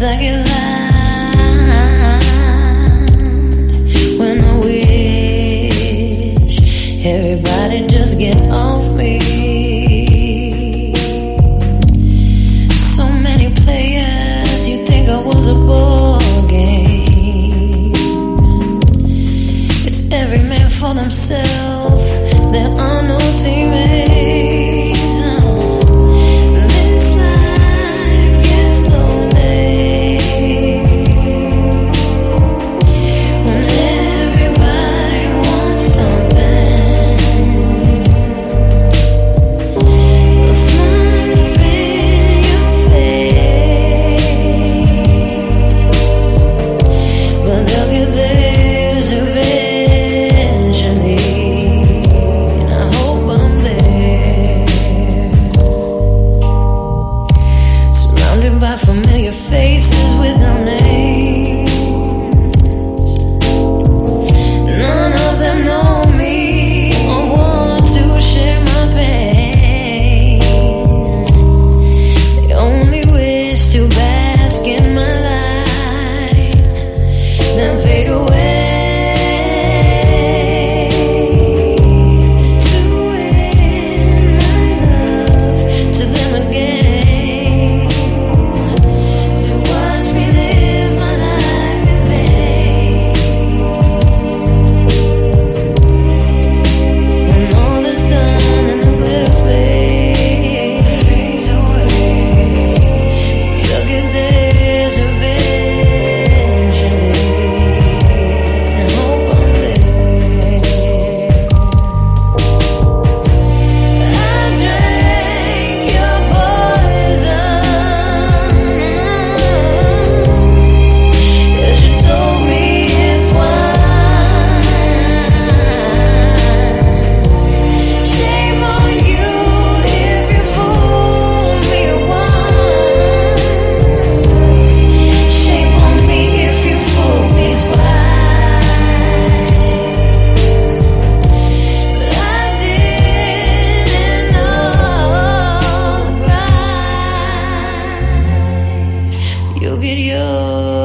I get loud when I wish everybody just get off me. So many players, you think I was a ball game. It's every man for themselves, there are no teammates. Familiar faces with no names. None of them know me or want to share my pain. They only wish to bask in my light, then fade away. To win my love to them again. You get yours.